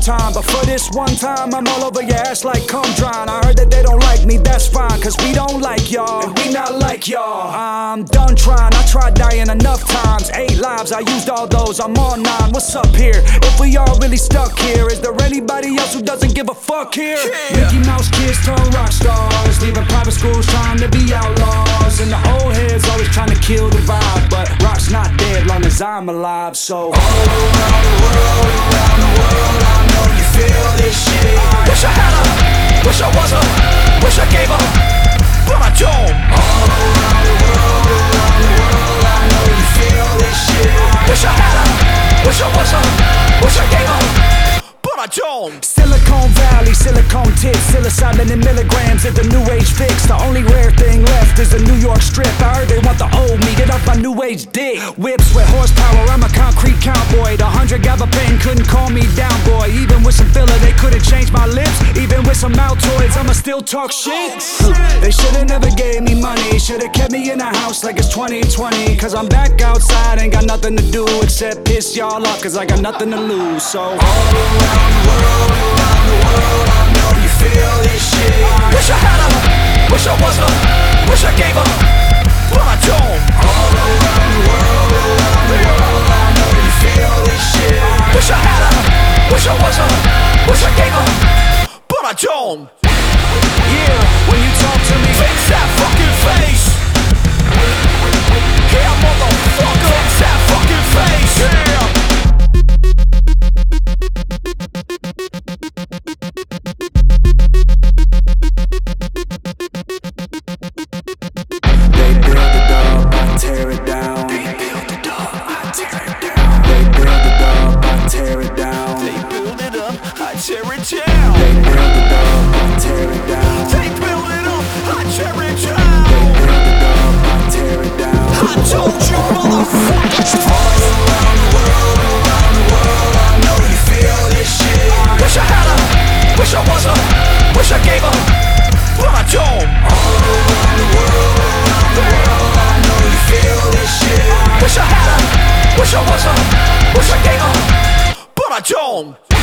time, but for this one time I'm all over your ass like cum drying. I heard that they don't like me, that's fine, cause we don't like y'all, and we not like y'all. I'm done trying, I tried dying enough times. 8 lives, I used all those, I'm on 9. What's up here? If we all really stuck here, is there anybody else who doesn't give a fuck here? Mickey Mouse kids turn rock stars, leaving private schools trying to be outlaws, and the old heads always trying to kill the vibe, but rock's not dead long as I'm alive. So all around the world, I know you feel this shit. Wish I had her, wish I was her, wish I gave her, but I don't. All around the world, I know you feel this shit. Wish I had her, wish I was her, wish I gave her, but I don't. Silicon Valley, silicone tits, psilocybin in milligrams is the new age fix. The only rare thing left is the New York strip. I heard they want the old me, get off my new age dick. Whips with horsepower, I'm a concrete cowboy. The 100 gabapentin couldn't calm me down, boy. Even with some filler, they couldn't change my lips. Even with some Altoids, I'ma still talk shit. They should've never gave me money, should've kept me in the house like it's 2020. Cause I'm back outside, ain't got nothing to do except piss y'all off, cause I got nothing to lose. So all around the world, I know you feel this shit. Wish I had her, wish I was her, wish I gave her, but I don't. All around the world, I know you feel this shit. Wish I had her, wish I was her, wish I gave her, but I don't. Yeah, when you talk to me, fix that fucking face. Yeah, motherfucker, fix that fucking face. Yeah. tear it down. They build it up, I tear it down. They build it up, I tear it down. They build it up, I tear it down. They build it up, I tear it down. They build it up, I tear it down. They build it up, I tear it down. I told you, motherfuckers. All around the world, I know you feel this shit. Wish I had her, wish I was her, wish I gave her, but I don't. All around the world, I know you feel this shit. Wish I had her, wish I was her, wish I gave her, but I don't.